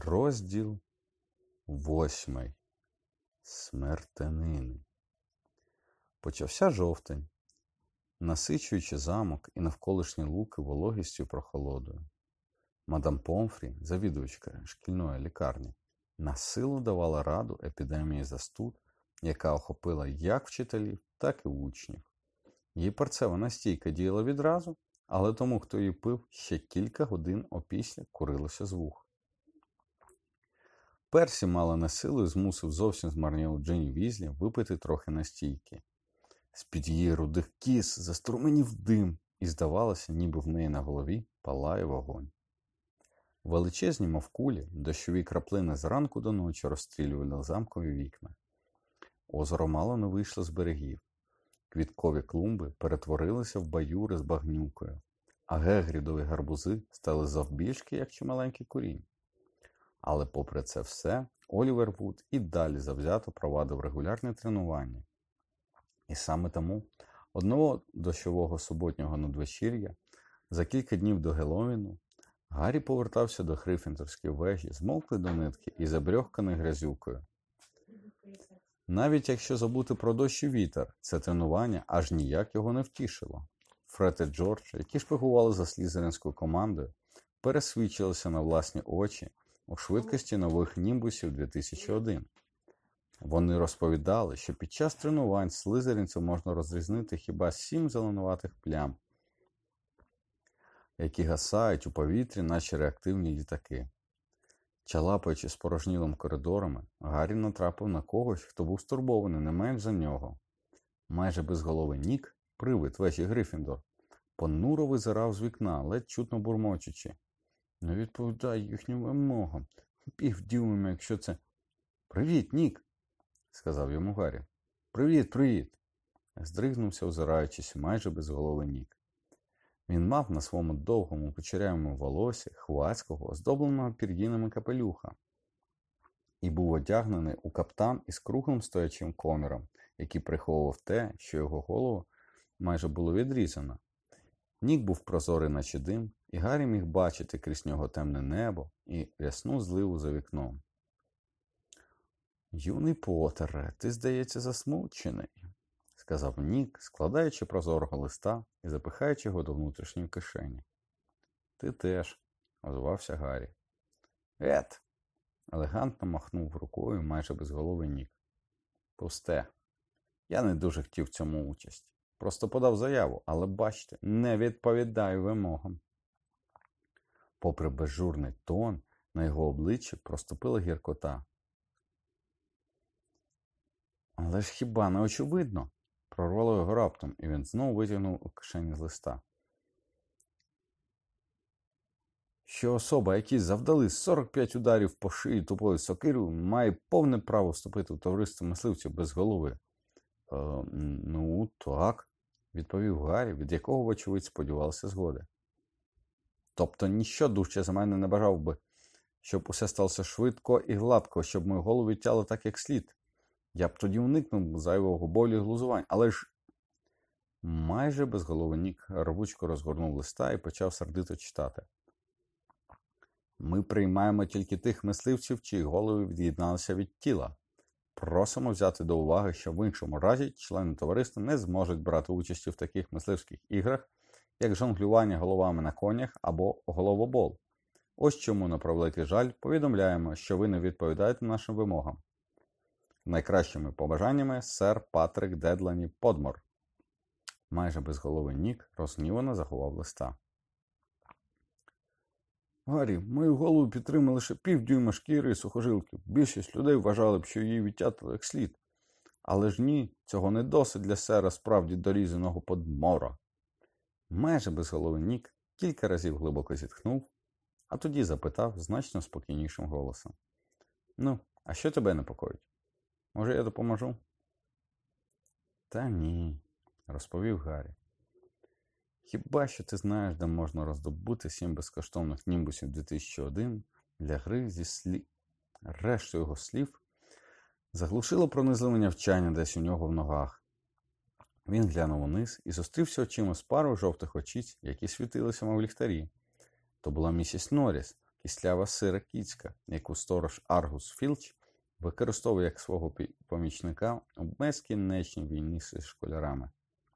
Розділ 8. Смертенини. Почався жовтень, насичуючи замок і навколишні луки вологістю і прохолодою. Мадам Помфрі, завідувачка шкільної лікарні, насилу давала раду епідемії застуд, яка охопила як вчителів, так і учнів. Її перцева настійка діяла відразу, але тому, хто її пив, ще кілька годин опісля курилося з вух. Персі мало не силу і змусив зовсім змарнілу Джині Візлі випити трохи настійки. З-під її рудих кіс заструменів дим, і здавалося, ніби в неї на голові палає вогонь. Величезні, мов кулі, дощові краплини зранку до ночі розстрілювали замкові вікна. Озеро мало не вийшло з берегів. Квіткові клумби перетворилися в баюри з багнюкою, а гегрідові гарбузи стали завбільшки, як чималенький курінь. Але попри це все, Олівер Вуд і далі завзято провадив регулярні тренування. І саме тому одного дощового суботнього надвечір'я, за кілька днів до Геловіну, Гаррі повертався до Грифіндорської вежі, змовклий до нитки і забрьохканий грязюкою. Навіть якщо забути про дощ і вітер, це тренування аж ніяк його не втішило. Фред і Джордж, які шпигували за слізеринською командою, пересвідчилися на власні очі у швидкості нових німбусів 2001. Вони розповідали, що під час тренувань слизеринців можна розрізнити хіба 7 зеленуватих плям, які гасають у повітрі, наче реактивні літаки. Чалапаючи спорожнілим коридорами, Гаррі натрапив на когось, хто був стурбований не менш за нього. Майже безголовий Нік, привид вежі Грифіндор, понуро визирав з вікна, ледь чутно бурмочучи. «Не відповідає їхнім вимогам. Півдюйма, якщо це...» «Привіт, Нік!» – сказав йому Гаррі. «Привіт, привіт!» – здригнувся, озираючись, майже безголовий Нік. Він мав на своєму довгому кучерявому волосі хвацького, оздобленого пір'їнами капелюха, і був одягнений у каптан із круглим стоячим коміром, який приховував те, що його голову майже було відрізано. Нік був прозорий, наче дим, і Гаррі міг бачити крізь нього темне небо і рясну зливу за вікном. «Юний Поттере, ти, здається, засмучений», – сказав Нік, складаючи прозорого листа і запихаючи його до внутрішньої кишені. «Ти теж», – озвався Гаррі. «Ет!» – елегантно махнув рукою майже безголовий Нік. «Пусте. Я не дуже хотів в цьому участь. Просто подав заяву, але, бачите, не відповідаю вимогам». Попри безжурний тон, на його обличчі проступила гіркота. «Але ж хіба не очевидно?» – прорвало його раптом, і він знову витягнув у кишені з листа. «Що особа, якій завдали 45 ударів по шиї тупою сокирою, має повне право вступити в товариство мисливців без голови?» «Ну, так», – відповів Гаррі, від якого, вочевидь, сподівалися згоди. «Тобто ніщо дужче за мене не бажав би, щоб усе сталося швидко і гладко, щоб мою голову відтяли так, як слід. Я б тоді уникнув зайвого болю і глузувань, але ж...» Майже безголовий Нік рвучко розгорнув листа і почав сердито читати. «Ми приймаємо тільки тих мисливців, чиї голови від'єдналися від тіла. Просимо взяти до уваги, що в іншому разі члени товариства не зможуть брати участі в таких мисливських іграх, як жонглювання головами на конях або головобол. Ось чому, на превеликий жаль, повідомляємо, що ви не відповідаєте нашим вимогам. Найкращими побажаннями сер Патрик Дедлані Подмор». Майже безголовий Нік розгнівано заховав листа. «Гаррі, мою голову підтримали лише півдюйма шкіри і сухожилків. Більшість людей вважали б, що її відтятили як слід. Але ж ні, цього не досить для сера справді дорізаного Подмора». Майже безголовий Нік кілька разів глибоко зітхнув, а тоді запитав значно спокійнішим голосом. «Ну, а що тебе непокоїть? Може, я допоможу?» «Та ні», – розповів Гаррі. «Хіба що ти знаєш, де можна роздобути 7 безкоштовних німбусів 2001 для гри зі слів?» Решту його слів заглушило пронизливе нявчання десь у нього в ногах. Він глянув униз і зустрівся очима з парою жовтих очиць, які світилися, мов ліхтарі. То була місіс Норріс, кислява сира кіцька, яку сторож Аргус Філч використовує як свого помічника у безкінечній війні з школярами.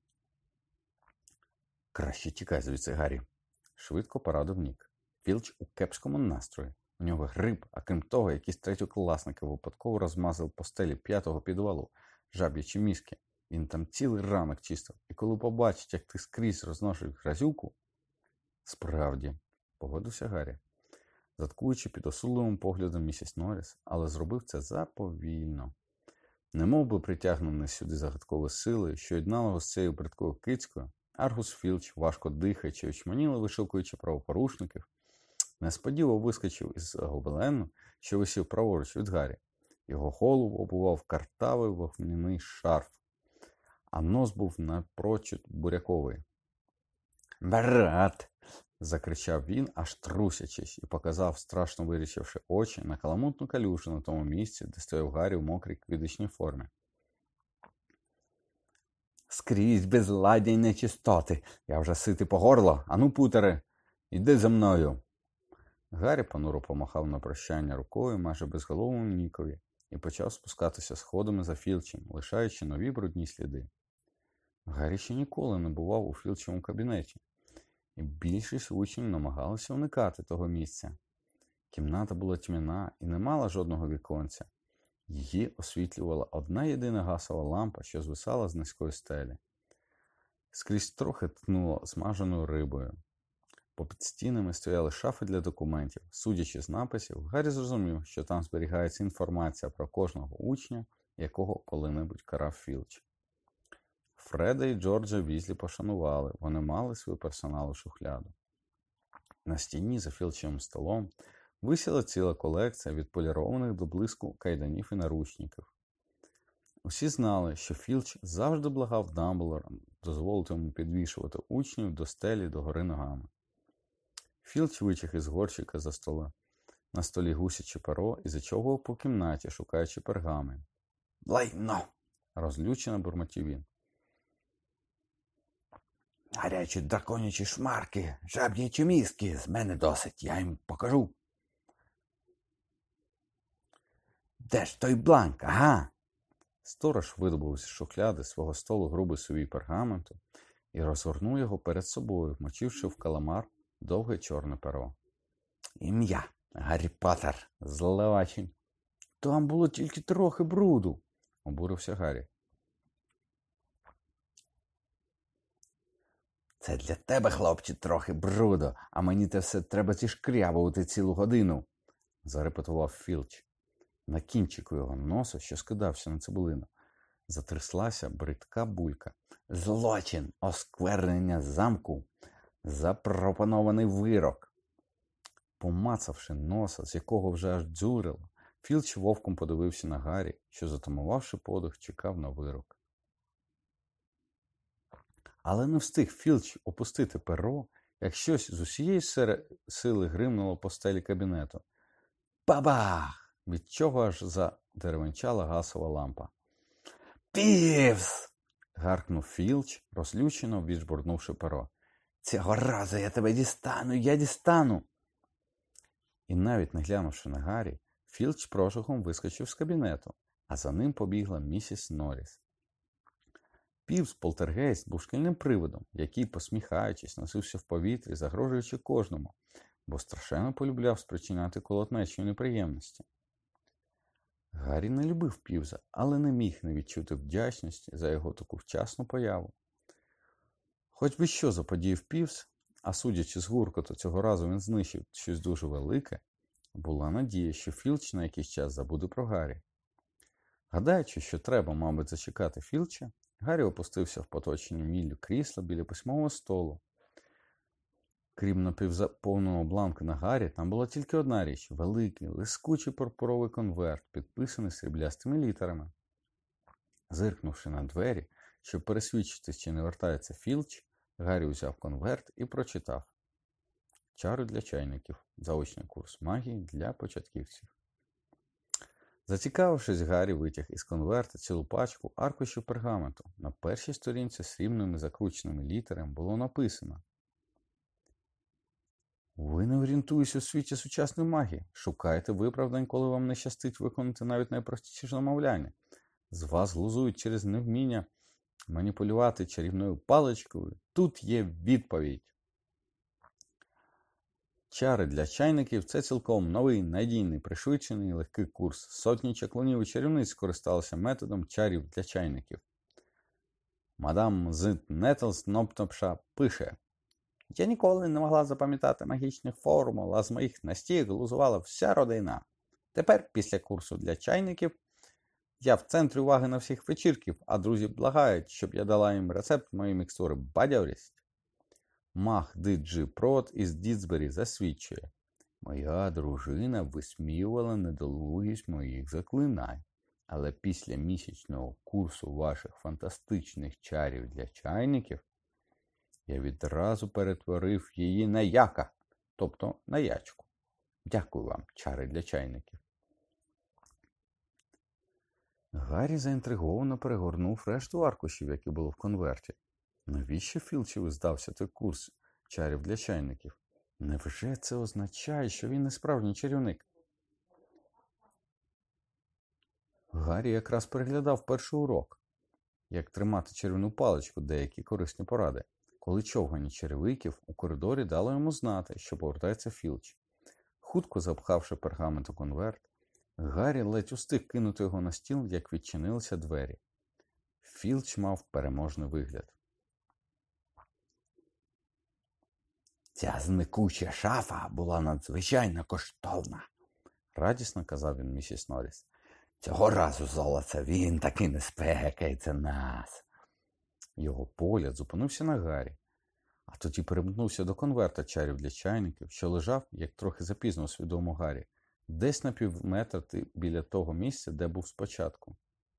«Краще тікай звідси, Гаррі», – швидко порадив Нік. Філч у кепському настрої. У нього грип, а крім того, якісь третьокласники випадково розмазали по стелі 5-го підвалу жаб'ячі мізки. Він там цілий ранок чистив. І коли побачить, як ти скрізь розношуєш грязюку... Справді, погодився Гаррі, заткуючи під осудливим поглядом місіс Норріс, але зробив це заповільно. Немов би притягнений сюди загадковою силою, що єднала його з цією бридкою кицькою, Аргус Філч, важко дихаючи, очманіло вишукуючи правопорушників, несподівано вискочив із гобелену, що висів праворуч від Гаррі. Його голову обував картавий вовняний шарф, а нос був напрочуд буряковий. «Брат!» – закричав він, аж трусячись, і показав, страшно вирічивши очі, на каламутну калюжу на тому місці, де стояв Гаррі в мокрій квідичній формі. «Скрізь безладдя й нечистоти! Я вже ситий по горло! Ану, путере, іди за мною!» Гаррі понуро помахав на прощання рукою майже безголовому Нікові і почав спускатися сходами за Філчем, лишаючи нові брудні сліди. Гаррі ще ніколи не бував у Філчевому кабінеті, і більшість учнів намагалися уникати того місця. Кімната була тьмяна і не мала жодного віконця. Її освітлювала одна єдина гасова лампа, що звисала з низької стелі. Скрізь трохи тхнуло смаженою рибою. Попід стінами стояли шафи для документів. Судячи з написів, Гаррі зрозумів, що там зберігається інформація про кожного учня, якого коли-небудь карав Філч. Фреда і Джорджа Візлі пошанували, вони мали свою персоналу шухляду. На стіні за Філчевим столом висіла ціла колекція відполірованих до блиску кайданів і наручників. Усі знали, що Філч завжди благав Дамблдора дозволити йому підвішувати учнів до стелі догори ногами. Філч витяг із горщика за стола. На столі гусяче перо і зачовгав по кімнаті, шукаючи пергамент. «Лайно!» – розлючено бурмотів він. «Гарячі драконячі шмарки, жаб'ячі мізки, з мене досить, я їм покажу». «Де ж той бланк, ага?» Сторож видобув з шухляди свого столу грубий сувій пергаменту і розгорнув його перед собою, вмочивши в каламар довге чорне перо. «Ім'я Гаррі Поттер, зловачень». «Там було тільки трохи бруду», – обурився Гаррі. «Це для тебе, хлопче, трохи бруду, а мені те все треба зішкрябувати цілу годину», – зарепетував Філч. На кінчику його носа, що скидався на цибулину, затряслася бридка булька. «Злочин, осквернення замку, запропонований вирок». Помацавши носа, з якого вже аж дзюрило, Філч вовком подивився на Гаррі, що, затамувавши подих, чекав на вирок. Але не встиг Філч опустити перо, як щось з усієї сили гримнуло по стелі кабінету. Бабах! Від чого аж задеревенчала гасова лампа. «Півз!» – гаркнув Філч, розлючено віджбурнувши перо. «Цього разу я тебе дістану, я дістану!» І навіть не глянувши на Гаррі, Філч прожухом вискочив з кабінету, а за ним побігла місіс Норріс. Півз-полтергейст був шкільним привидом, який, посміхаючись, носився в повітрі, загрожуючи кожному, бо страшенно полюбляв спричиняти колотнечі й неприємності. Гаррі не любив Півза, але не міг не відчути вдячності за його таку вчасну появу. Хоч би що заподіяв Півз, а судячи з гуркоту, цього разу він знищив щось дуже велике, була надія, що Філч на якийсь час забуде про Гаррі. Гадаючи, що треба, мабуть, зачекати Філча, Гаррі опустився в поточені міллю крісла біля письмового столу. Крім напівзаповненого бланку на Гаррі, там була тільки одна річ – великий, лискучий пурпуровий конверт, підписаний сріблястими літерами. Зиркнувши на двері, щоб пересвідчитись, чи не вертається Філч, Гаррі узяв конверт і прочитав. «Чари для чайників. Заочний курс магії для початківців». Зацікавившись, Гаррі витяг із конверта цілу пачку аркушів пергаменту. На першій сторінці срібними закрученими літерами було написано: Ви не орієнтуєтесь у світі сучасної магії. Шукаєте виправдань, коли вам не щастить виконати навіть найпростіше замовляння. З вас глузують через невміння маніпулювати чарівною паличкою. Тут є відповідь. Чари для чайників – це цілком новий, надійний, пришвидшений і легкий курс. Сотні чаклунів і чарівниць скористалися методом чарів для чайників. Мадам з Нетлс Нопнопша пише: «Я ніколи не могла запам'ятати магічних формул, а з моїх настійок глузувала вся родина. Тепер, після курсу для чайників, я в центрі уваги на всіх вечірків, а друзі благають, щоб я дала їм рецепт моєї мікстури бадьорість». Маг Диджі Прот із Дідсбері засвідчує: «Моя дружина висміювала недолугість моїх заклинань, але після місячного курсу ваших фантастичних чарів для чайників я відразу перетворив її на яка, тобто на ячку. Дякую вам, чари для чайників». Гаррі заінтриговано перегорнув решту аркушів, які були в конверті. Навіщо Філчеві здався той курс чарів для чайників? Невже це означає, що він не справжній чарівник? Гаррі якраз переглядав перший урок, як тримати чарівну паличку, деякі корисні поради. Коли човгані черевиків у коридорі дало йому знати, що повертається Філч. Хутко запхавши пергамент у конверт, Гаррі ледь устиг кинути його на стіл, як відчинилися двері. Філч мав переможний вигляд. «Ця зникуча шафа була надзвичайно коштовна», – радісно казав він місіс Норріс. «Цього разу, золоце, він таки не спекається нас». Його погляд зупинився на Гаррі, а тоді перемкнувся до конверта чарів для чайників, що лежав, як трохи запізно усвідомив Гаррі, десь на півметра біля того місця, де був спочатку.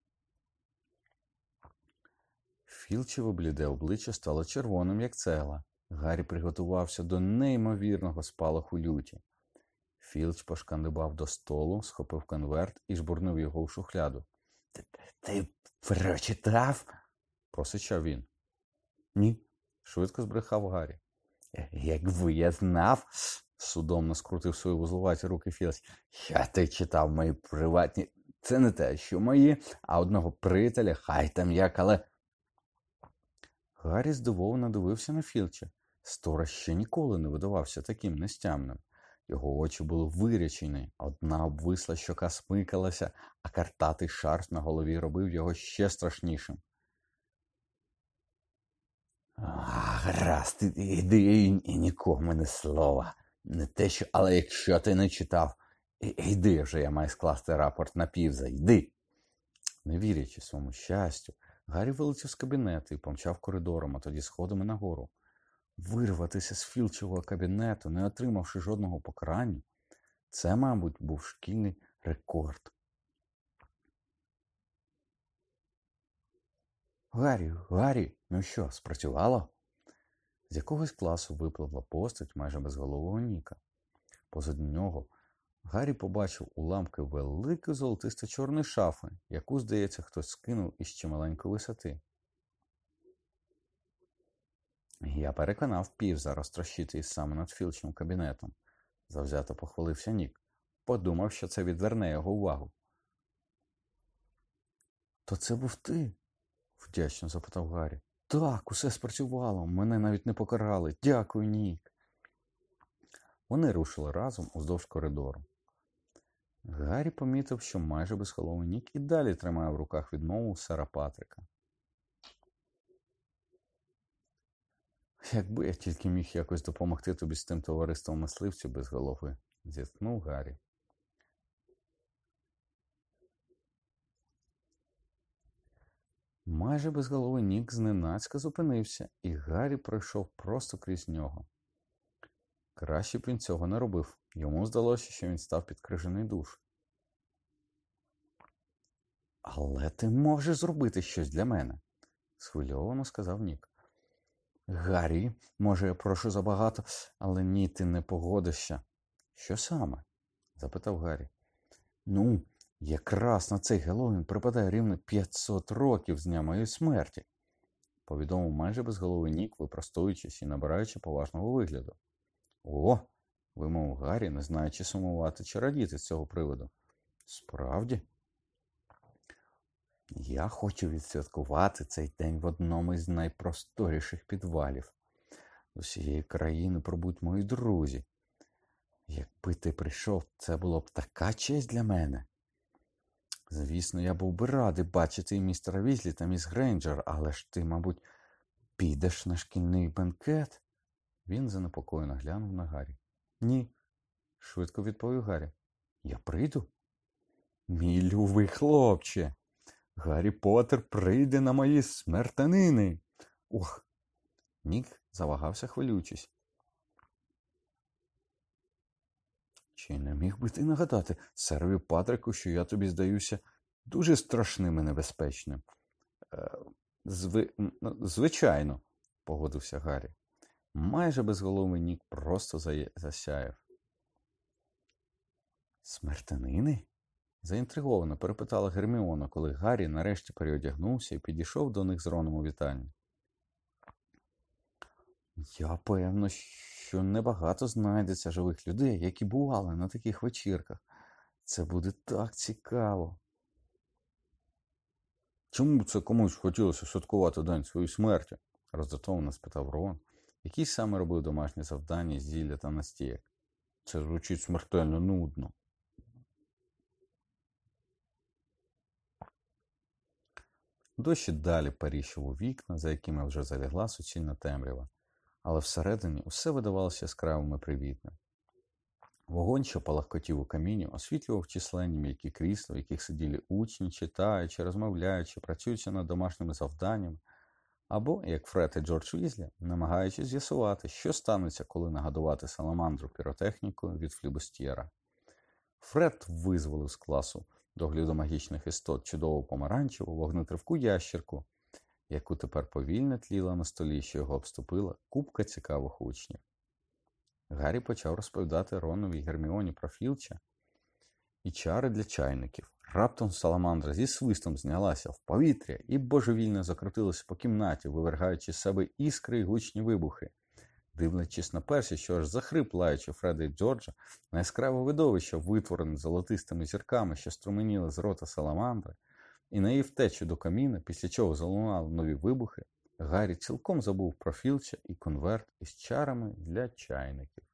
Філчеве бліде обличчя стало червоним, як цегла. Гаррі приготувався до неймовірного спалаху люті. Філч пошкандибав до столу, схопив конверт і жбурнув його в шухляду. «Ти прочитав?» – просичав він. «Ні», – швидко збрехав Гаррі. «Якби я знав», – судомно скрутив свої вузлуваті руки Філч, «що ти читав мої приватні... Це не те, що мої, а одного приятеля, хай там як, але...» Гаррі здивовано дивився на Філча. Сторож ще ніколи не видавався таким нестямним. Його очі були вирячені, одна обвисла щока смикалася, а картатий шарф на голові робив його ще страшнішим. «Гаразд, іди і нікому не слова. Не те, що, але якщо ти не читав, іди вже, я маю скласти рапорт на півза, йди». Не вірячи своєму щастю, Гаррі вилетів з кабінету і помчав коридором, а тоді сходами нагору. Вирватися з Філчевого кабінету, не отримавши жодного покарання, це, мабуть, був шкільний рекорд. Гаррі, ну що, спрацювало?» З якогось класу випливла постать майже безголового Ніка. Позад нього Гаррі побачив уламки великої золотисто-чорної шафи, яку, здається, хтось скинув із чималенької висоти. «Я переконав півза розтрощити із саме над Філчем кабінетом», – завзято похвалився Нік. «Подумав, що це відверне його увагу». «То це був ти?» – вдячно запитав Гаррі. «Так, усе спрацювало, мене навіть не покарали. Дякую, Нік». Вони рушили разом уздовж коридору. Гаррі помітив, що майже безголовий Нік і далі тримає в руках відмову сера Патрика. «Якби я тільки міг якось допомогти тобі з тим товариством мисливців без голови», – зітхнув Гаррі. Майже безголовий Нік зненацька зупинився, і Гаррі пройшов просто крізь нього. Краще б він цього не робив. Йому здалося, що він став під крижаний душ. «Але ти можеш зробити щось для мене», – схвильовано сказав Нік. «Гаррі, може, я прошу забагато, але ні, ти не погодишся». «Що саме?» – запитав Гаррі. «Ну, якраз на цей Геловін припадає рівно 500 років з дня моєї смерті», – повідомив майже безголовий Нік, випростовуючись і набираючи поважного вигляду. «О, вимовив Гаррі, не знаючи сумувати чи радіти з цього приводу. Справді? Я хочу відсвяткувати цей день в одному із найпросторіших підвалів. З усієї країни пробудуть мої друзі. Якби ти прийшов, це було б така честь для мене. Звісно, я був би радий бачити і містера Візлі та міс Грейнджер, але ж ти, мабуть, підеш на шкільний бенкет? Він занепокоєно глянув на Гаррі. Ні, швидко відповів Гаррі. Я прийду? Мій любий хлопче, Гаррі Поттер прийде на мої смертанини. Ох, Нік завагався, хвилюючись. Чи не міг би ти нагадати серові Патрику, що я тобі здаюся дуже страшним і небезпечним? Звичайно, погодився Гаррі. Майже безголовий Нік просто засяяв. Смертанини? Заінтриговано перепитала Герміона, коли Гаррі нарешті переодягнувся і підійшов до них з Роном у вітальні. Я певно, що небагато знайдеться живих людей, які бували на таких вечірках. Це буде так цікаво. Чому б це комусь хотілося святкувати день своєї смерті? Роздратовано спитав Рон, який саме робив домашні завдання, зілля та настійок. Це звучить смертельно нудно. Дощ і далі періщив у вікна, за якими вже залягла суцільна темрява, але всередині усе видавалося яскравим і привітним. Вогонь, що палахкотів у каміні, освітлював численні м'які крісла, в яких сиділи учні, читаючи, розмовляючи, працюючи над домашніми завданнями, або, як Фред і Джордж Візлі, намагаючись з'ясувати, що станеться, коли нагодувати саламандру піротехнікою від флібустьєра. Фред визволив з класу догляду магічних істот чудову помаранчеву вогнетривку ящірку, яку тепер повільно тліла на столі, що його обступила купка цікавих учнів. Гаррі почав розповідати Ронові й Герміоні про Філча і чари для чайників. Раптом саламандра зі свистом знялася в повітря і божевільно закрутилася по кімнаті, вивергаючи з себе іскри й гучні вибухи. Дивлячись на перші, що аж захрип, лаючи Фреда й Джорджа, на яскраве видовище, витворене золотистими зірками, що струменіли з рота саламандри, і на її втечу до каміна, після чого залунали нові вибухи, Гаррі цілком забув про Філча і конверт із чарами для чайників.